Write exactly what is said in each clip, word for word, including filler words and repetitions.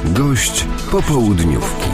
Gość popołudniówki.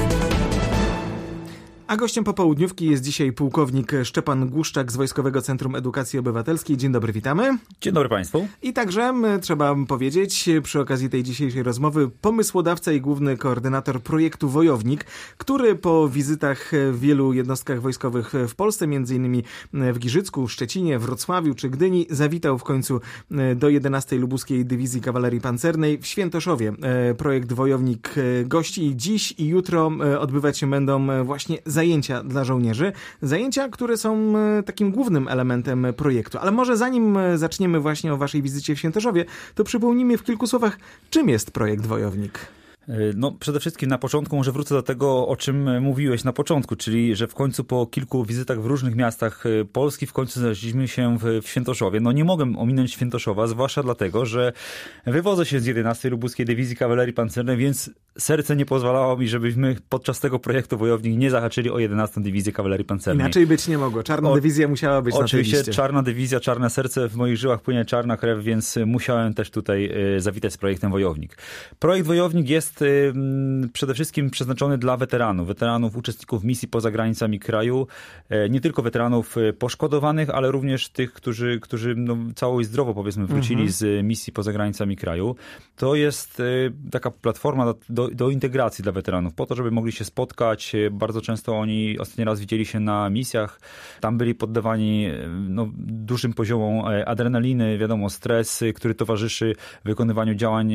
A gościem popołudniówki jest dzisiaj pułkownik Szczepan Głuszczak z Wojskowego Centrum Edukacji Obywatelskiej. Dzień dobry, witamy. Dzień dobry Państwu. I także, trzeba powiedzieć, przy okazji tej dzisiejszej rozmowy, pomysłodawca i główny koordynator projektu Wojownik, który po wizytach w wielu jednostkach wojskowych w Polsce, między innymi w Giżycku, Szczecinie, Wrocławiu czy Gdyni, zawitał w końcu do jedenastej Lubuskiej Dywizji Kawalerii Pancernej w Świętoszowie. Projekt Wojownik gości dziś i jutro odbywać się będą właśnie zajęcia dla żołnierzy. Zajęcia, które są takim głównym elementem projektu. Ale może zanim zaczniemy właśnie o waszej wizycie w Świętoszowie, to przypomnijmy w kilku słowach, czym jest projekt Wojownik. No przede wszystkim na początku może wrócę do tego, o czym mówiłeś na początku, czyli że w końcu po kilku wizytach w różnych miastach Polski w końcu znaleźliśmy się w, w Świętoszowie. No nie mogę ominąć Świętoszowa, zwłaszcza dlatego, że wywodzę się z jedenastej Lubuskiej Dywizji Kawalerii Pancernej, więc serce nie pozwalało mi, żebyśmy podczas tego projektu Wojownik nie zahaczyli o jedenastą Dywizję Kawalerii Pancernej. Inaczej być nie mogło. Czarna o, dywizja musiała być na tej liście. Oczywiście czarna dywizja, czarne serce, w moich żyłach płynie czarna krew, więc musiałem też tutaj zawitać z projektem Wojownik. Projekt Wojownik jest przede wszystkim przeznaczony dla weteranów, weteranów, uczestników misji poza granicami kraju, nie tylko weteranów poszkodowanych, ale również tych, którzy, którzy no, cało i zdrowo powiedzmy wrócili mhm. z misji poza granicami kraju. To jest taka platforma do, do, do integracji dla weteranów, po to, żeby mogli się spotkać. Bardzo często oni ostatni raz widzieli się na misjach, tam byli poddawani no, dużym poziomom adrenaliny, wiadomo, stres, który towarzyszy wykonywaniu działań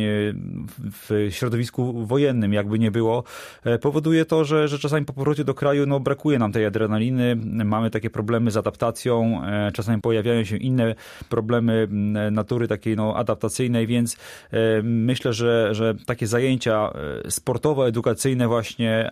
w środowisku wojennym, jakby nie było, powoduje to, że, że czasami po powrocie do kraju no, brakuje nam tej adrenaliny, mamy takie problemy z adaptacją, czasami pojawiają się inne problemy natury takiej no, adaptacyjnej, więc myślę, że, że takie zajęcia sportowo-edukacyjne właśnie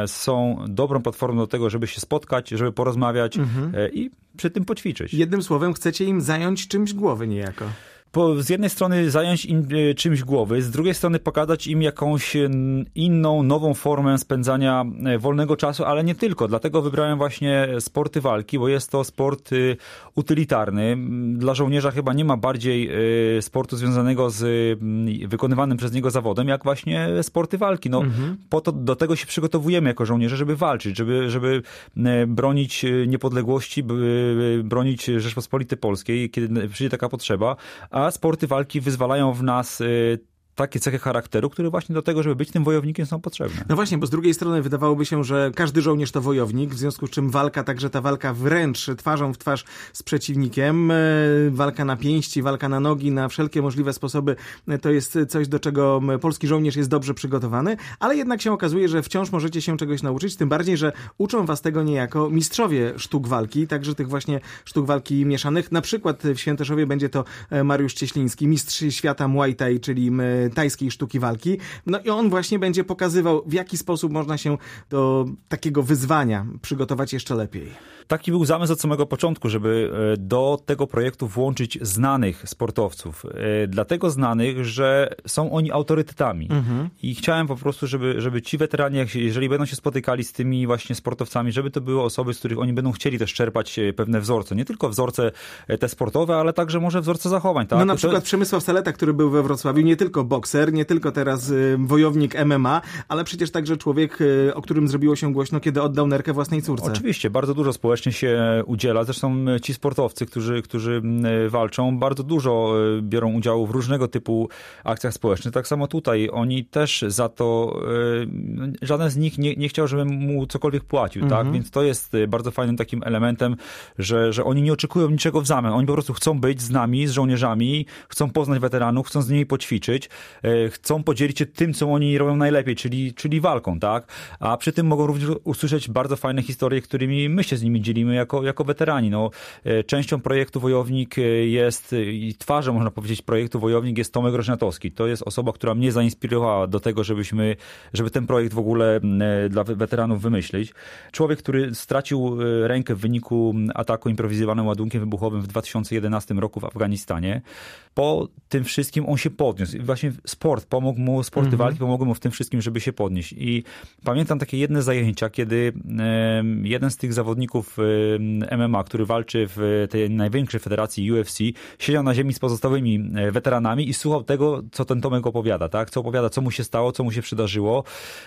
są dobrą platformą do tego, żeby się spotkać, żeby porozmawiać mhm. i przy tym poćwiczyć. Jednym słowem chcecie im zająć czymś głowy niejako. Po, z jednej strony zająć im e, czymś głowy, z drugiej strony pokazać im jakąś inną, nową formę spędzania wolnego czasu, ale nie tylko. Dlatego wybrałem właśnie sporty walki, bo jest to sport y, utylitarny. Dla żołnierza chyba nie ma bardziej y, sportu związanego z y, wykonywanym przez niego zawodem, jak właśnie sporty walki. No, mhm. po to, do tego się przygotowujemy jako żołnierze, żeby walczyć, żeby, żeby y, bronić niepodległości, by, y, bronić Rzeczpospolitej Polskiej, kiedy przyjdzie taka potrzeba. A A sporty walki wyzwalają w nas y, takie cechy charakteru, które właśnie do tego, żeby być tym wojownikiem, są potrzebne. No właśnie, bo z drugiej strony wydawałoby się, że każdy żołnierz to wojownik, w związku z czym walka, także ta walka wręcz twarzą w twarz z przeciwnikiem, walka na pięści, walka na nogi, na wszelkie możliwe sposoby, to jest coś, do czego polski żołnierz jest dobrze przygotowany, ale jednak się okazuje, że wciąż możecie się czegoś nauczyć, tym bardziej, że uczą was tego niejako mistrzowie sztuk walki, także tych właśnie sztuk walki mieszanych. Na przykład w Świętoszowie będzie to Mariusz Cieśliński, mistrz świata Muay Thai, czyli tajskiej sztuki walki. No i on właśnie będzie pokazywał, w jaki sposób można się do takiego wyzwania przygotować jeszcze lepiej. Taki był zamysł od samego początku, żeby do tego projektu włączyć znanych sportowców. Dlatego znanych, że są oni autorytetami. Mhm. I chciałem po prostu, żeby, żeby ci weterani, jeżeli będą się spotykali z tymi właśnie sportowcami, żeby to były osoby, z których oni będą chcieli też czerpać pewne wzorce. Nie tylko wzorce te sportowe, ale także może wzorce zachowań. Tak? No na przykład to... Przemysław Saleta, który był we Wrocławiu, nie tylko bokser, nie tylko teraz y, wojownik M M A, ale przecież także człowiek, y, o którym zrobiło się głośno, kiedy oddał nerkę własnej córce. Oczywiście, bardzo dużo społecznie się udziela. Zresztą ci sportowcy, którzy, którzy walczą, bardzo dużo biorą udziału w różnego typu akcjach społecznych. Tak samo tutaj. Oni też za to, żaden z nich nie, nie chciał, żebym mu cokolwiek płacił. Mhm. Tak? Więc to jest bardzo fajnym takim elementem, że, że oni nie oczekują niczego w zamian. Oni po prostu chcą być z nami, z żołnierzami, chcą poznać weteranów, chcą z nimi poćwiczyć, chcą podzielić się tym, co oni robią najlepiej, czyli, czyli walką. Tak? A przy tym mogą również usłyszeć bardzo fajne historie, którymi my się z nimi dzielimy jako, jako weterani. No, częścią projektu Wojownik jest i twarzą, można powiedzieć, projektu Wojownik jest Tomek Rośniatowski. To jest osoba, która mnie zainspirowała do tego, żebyśmy, żeby ten projekt w ogóle dla weteranów wymyślić. Człowiek, który stracił rękę w wyniku ataku improwizowanym ładunkiem wybuchowym w dwa tysiące jedenastym roku w Afganistanie. Po tym wszystkim on się podniósł. I właśnie sport pomógł mu, sporty mhm. walki pomogły mu w tym wszystkim, żeby się podnieść. I pamiętam takie jedne zajęcia, kiedy jeden z tych zawodników zawodników M M A, który walczy w tej największej federacji U F C, siedział na ziemi z pozostałymi weteranami i słuchał tego, co ten Tomek opowiada, tak? Co opowiada, co mu się stało, co mu się przydarzyło,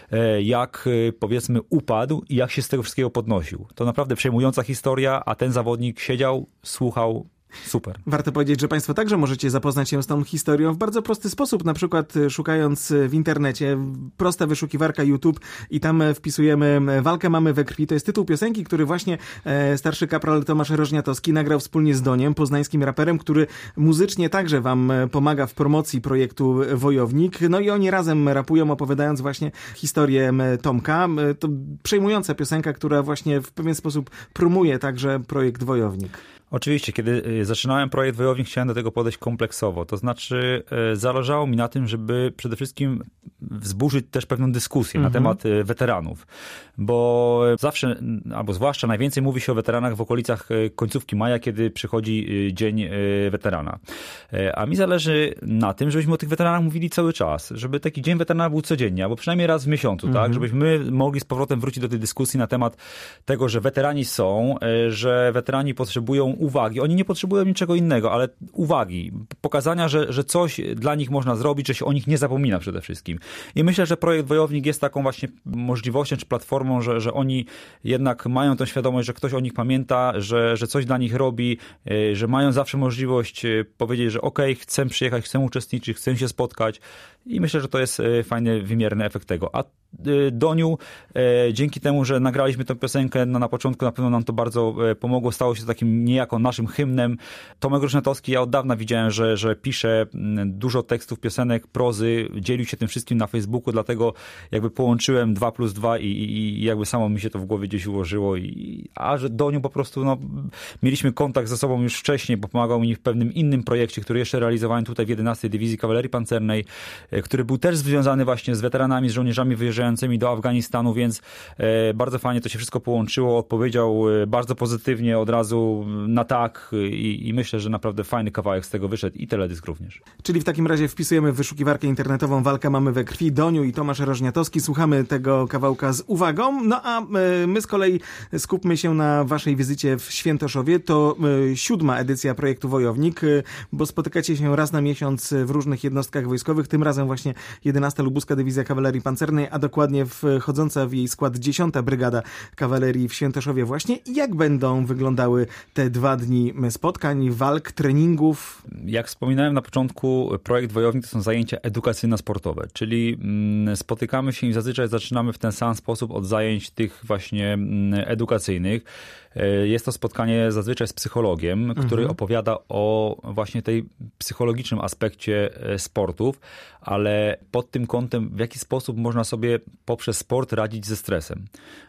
jak powiedzmy upadł i jak się z tego wszystkiego podnosił. To naprawdę przejmująca historia, a ten zawodnik siedział, słuchał. Super. Warto powiedzieć, że Państwo także możecie zapoznać się z tą historią w bardzo prosty sposób, na przykład szukając w internecie, prosta wyszukiwarka YouTube i tam wpisujemy Walkę mamy we krwi. To jest tytuł piosenki, który właśnie starszy kapral Tomasz Rożniatowski nagrał wspólnie z Doniem, poznańskim raperem, który muzycznie także wam pomaga w promocji projektu Wojownik. No i oni razem rapują, opowiadając właśnie historię Tomka. To przejmująca piosenka, która właśnie w pewien sposób promuje także projekt Wojownik. Oczywiście, kiedy zaczynałem projekt Wojownik, chciałem do tego podejść kompleksowo. To znaczy zależało mi na tym, żeby przede wszystkim wzburzyć też pewną dyskusję mm-hmm. na temat weteranów. Bo zawsze, albo zwłaszcza najwięcej mówi się o weteranach w okolicach końcówki maja, kiedy przychodzi Dzień Weterana. A mi zależy na tym, żebyśmy o tych weteranach mówili cały czas. Żeby taki Dzień Weterana był codziennie, albo przynajmniej raz w miesiącu, mm-hmm. tak? Żebyśmy mogli z powrotem wrócić do tej dyskusji na temat tego, że weterani są, że weterani potrzebują uwagi. Oni nie potrzebują niczego innego, ale uwagi. Pokazania, że, że coś dla nich można zrobić, że się o nich nie zapomina przede wszystkim. I myślę, że projekt Wojownik jest taką właśnie możliwością czy platformą, że, że oni jednak mają tę świadomość, że ktoś o nich pamięta, że, że coś dla nich robi, że mają zawsze możliwość powiedzieć, że okej, okay, chcę przyjechać, chcę uczestniczyć, chcę się spotkać. I myślę, że to jest fajny, wymierny efekt tego. A Doniu, dzięki temu, że nagraliśmy tę piosenkę, no na początku na pewno nam to bardzo pomogło, stało się takim niejako naszym hymnem. Tomek Rożniatowski, ja od dawna widziałem, że, że pisze dużo tekstów, piosenek, prozy, dzielił się tym wszystkim na Facebooku, dlatego jakby połączyłem dwa plus dwa i, i, i jakby samo mi się to w głowie gdzieś ułożyło. I, a że Doniu po prostu, no, mieliśmy kontakt ze sobą już wcześniej, bo pomagał mi w pewnym innym projekcie, który jeszcze realizowałem tutaj w jedenastej Dywizji Kawalerii Pancernej, który był też związany właśnie z weteranami, z żołnierzami wyjeżdżającymi do Afganistanu, więc e, bardzo fajnie to się wszystko połączyło. Odpowiedział e, bardzo pozytywnie od razu na tak i, i myślę, że naprawdę fajny kawałek z tego wyszedł i teledysk również. Czyli w takim razie wpisujemy w wyszukiwarkę internetową Walkę mamy we krwi, Doniu i Tomasz Rożniatowski. Słuchamy tego kawałka z uwagą. No a e, my z kolei skupmy się na waszej wizycie w Świętoszowie. To e, siódma edycja projektu Wojownik, e, bo spotykacie się raz na miesiąc w różnych jednostkach wojskowych. Tym razem właśnie jedenasta Lubuska Dywizja Kawalerii Pancernej, a dokładnie wchodząca w jej skład dziesiąta Brygada Kawalerii w Świętoszowie właśnie. Jak będą wyglądały te dwa dni spotkań, walk, treningów? Jak wspominałem na początku, projekt Wojownik to są zajęcia edukacyjno-sportowe, czyli spotykamy się i zazwyczaj zaczynamy w ten sam sposób od zajęć tych właśnie edukacyjnych. Jest to spotkanie zazwyczaj z psychologiem, który mhm. opowiada o właśnie tej psychologicznym aspekcie sportów, ale pod tym kątem, w jaki sposób można sobie poprzez sport radzić ze stresem.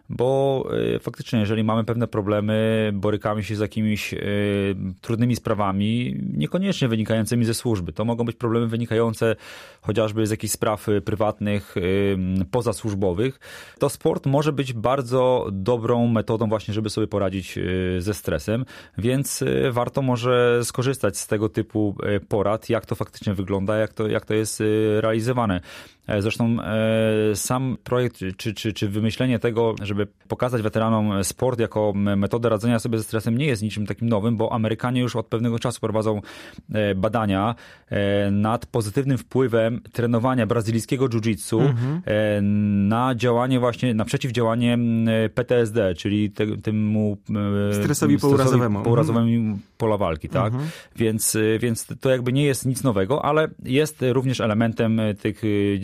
Bo faktycznie, jeżeli mamy pewne problemy, borykamy się z jakimiś y, trudnymi sprawami, niekoniecznie wynikającymi ze służby. To mogą być problemy wynikające chociażby z jakichś spraw prywatnych, y, pozasłużbowych. To sport może być bardzo dobrą metodą właśnie, żeby sobie poradzić y, ze stresem, więc y, warto może skorzystać z tego typu y, porad, jak to faktycznie wygląda, jak to, jak to jest y, realizowane. Zresztą e, sam projekt, czy, czy, czy wymyślenie tego, żeby pokazać weteranom sport jako metodę radzenia sobie ze stresem, nie jest niczym takim nowym, bo Amerykanie już od pewnego czasu prowadzą e, badania e, nad pozytywnym wpływem trenowania brazylijskiego jiu-jitsu mhm. e, na działanie właśnie, na przeciwdziałanie P T S D, czyli te, temu e, stresowi pourazowemu. pourazowemu mhm. pola walki, tak? Mhm. Więc, więc to jakby nie jest nic nowego, ale jest również elementem tych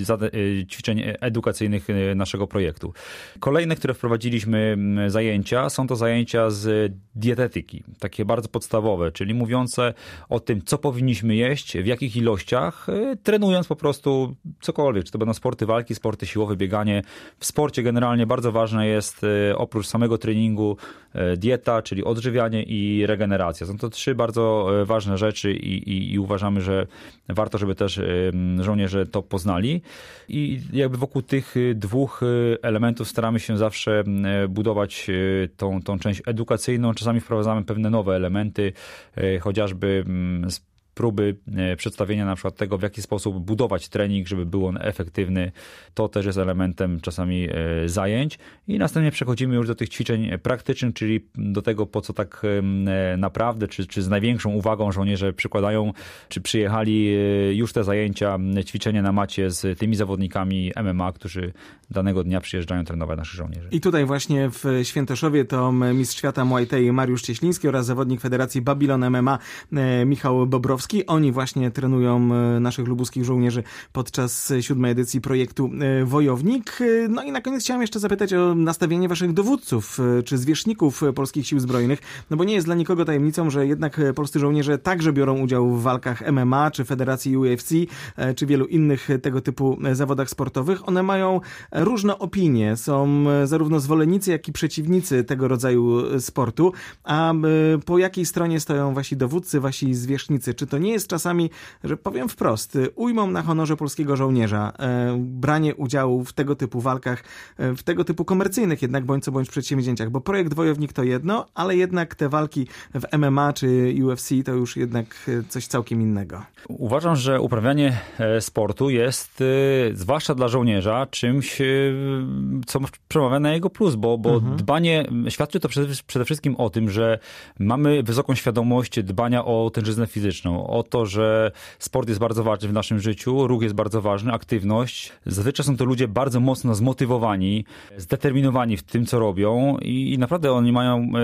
ćwiczeń edukacyjnych naszego projektu. Kolejne, które wprowadziliśmy zajęcia, są to zajęcia z dietetyki, takie bardzo podstawowe, czyli mówiące o tym, co powinniśmy jeść, w jakich ilościach, trenując po prostu cokolwiek, czy to będą sporty walki, sporty siłowe, bieganie. W sporcie generalnie bardzo ważne jest oprócz samego treningu dieta, czyli odżywianie i regeneracja. Są to trzy bardzo ważne rzeczy i, i, i uważamy, że warto, żeby też żołnierze to poznali. I jakby wokół tych dwóch elementów staramy się zawsze budować tą, tą część edukacyjną. Czasami wprowadzamy pewne nowe elementy, chociażby próby przedstawienia na przykład tego, w jaki sposób budować trening, żeby był on efektywny. To też jest elementem czasami zajęć. I następnie przechodzimy już do tych ćwiczeń praktycznych, czyli do tego, po co tak naprawdę, czy, czy z największą uwagą żołnierze przykładają, czy przyjechali już te zajęcia, ćwiczenia na macie z tymi zawodnikami M M A, którzy danego dnia przyjeżdżają trenować naszych żołnierzy. I tutaj właśnie w Świętoszowie to mistrz świata Muay Thai Mariusz Cieśliński oraz zawodnik Federacji Babylon M M A Michał Bobrowski. Oni właśnie trenują naszych lubuskich żołnierzy podczas siódmej edycji projektu Wojownik. No i na koniec chciałem jeszcze zapytać o nastawienie waszych dowódców czy zwierzchników polskich sił zbrojnych, no bo nie jest dla nikogo tajemnicą, że jednak polscy żołnierze także biorą udział w walkach M M A czy Federacji U F C czy wielu innych tego typu zawodach sportowych. One mają różne opinie. Są zarówno zwolennicy, jak i przeciwnicy tego rodzaju sportu. A po jakiej stronie stoją wasi dowódcy, wasi zwierzchnicy? Czy to nie jest czasami, że powiem wprost, ujmą na honorze polskiego żołnierza branie udziału w tego typu walkach, w tego typu komercyjnych jednak bądź co bądź przedsięwzięciach? Bo projekt Wojownik to jedno, ale jednak te walki w M M A czy U F C to już jednak coś całkiem innego. Uważam, że uprawianie sportu jest, zwłaszcza dla żołnierza, czymś, co przemawia na jego plus, bo, bo mhm. dbanie, świadczy to przede, przede wszystkim o tym, że mamy wysoką świadomość dbania o tężyznę fizyczną, o to, że sport jest bardzo ważny w naszym życiu, ruch jest bardzo ważny, aktywność. Zazwyczaj są to ludzie bardzo mocno zmotywowani, zdeterminowani w tym, co robią i, i naprawdę oni mają e,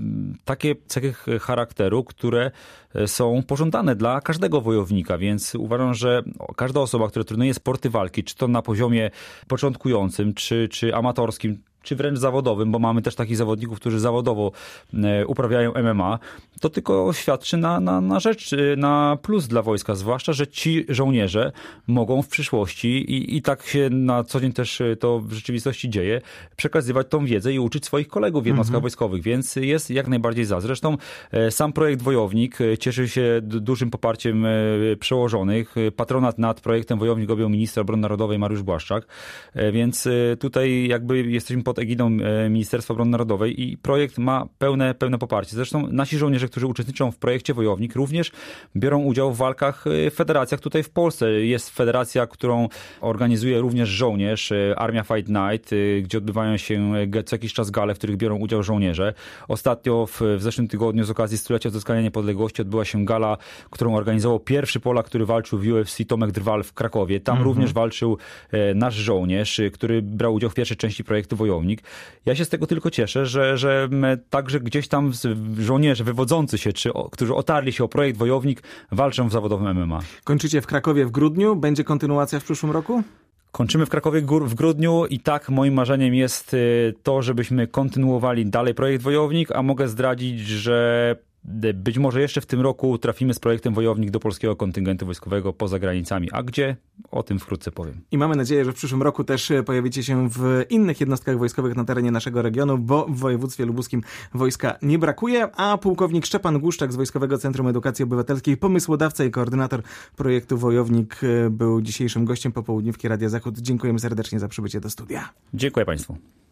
takie cechy charakteru, które są pożądane dla każdego wojownika, więc uważam, że każda osoba, która trenuje sporty walki, czy to na poziomie początkującym, czy, czy amatorskim, czy wręcz zawodowym, bo mamy też takich zawodników, którzy zawodowo uprawiają M M A, to tylko świadczy na, na, na rzecz, na plus dla wojska, zwłaszcza, że ci żołnierze mogą w przyszłości i, i tak się na co dzień też to w rzeczywistości dzieje, przekazywać tą wiedzę i uczyć swoich kolegów w jednostkach mhm. wojskowych, więc jest jak najbardziej za. Zresztą sam projekt Wojownik cieszy się dużym poparciem przełożonych. Patronat nad projektem Wojownik objął minister obrony narodowej Mariusz Błaszczak, więc tutaj jakby jesteśmy pod egidą Ministerstwa Obrony Narodowej i projekt ma pełne, pełne poparcie. Zresztą nasi żołnierze, którzy uczestniczą w projekcie Wojownik, również biorą udział w walkach w federacjach tutaj w Polsce. Jest federacja, którą organizuje również żołnierz, Armia Fight Night, gdzie odbywają się co jakiś czas gale, w których biorą udział żołnierze. Ostatnio w, w zeszłym tygodniu z okazji stulecia odzyskania niepodległości odbyła się gala, którą organizował pierwszy Polak, który walczył w U F C, Tomek Drwal w Krakowie. Tam mhm. również walczył nasz żołnierz, który brał udział w pierwszej części projektu Wojownik. Ja się z tego tylko cieszę, że, że także gdzieś tam żołnierze wywodzący się, czy o, którzy otarli się o projekt Wojownik, walczą w zawodowym M M A. Kończycie w Krakowie w grudniu. Będzie kontynuacja w przyszłym roku? Kończymy w Krakowie w grudniu i tak moim marzeniem jest to, żebyśmy kontynuowali dalej projekt Wojownik, a mogę zdradzić, że być może jeszcze w tym roku trafimy z projektem Wojownik do polskiego kontyngentu wojskowego poza granicami. A gdzie? O tym wkrótce powiem. I mamy nadzieję, że w przyszłym roku też pojawicie się w innych jednostkach wojskowych na terenie naszego regionu, bo w województwie lubuskim wojska nie brakuje. A pułkownik Szczepan Głuszczak z Wojskowego Centrum Edukacji Obywatelskiej, pomysłodawca i koordynator projektu Wojownik, był dzisiejszym gościem popołudniówki Radia Zachód. Dziękujemy serdecznie za przybycie do studia. Dziękuję Państwu.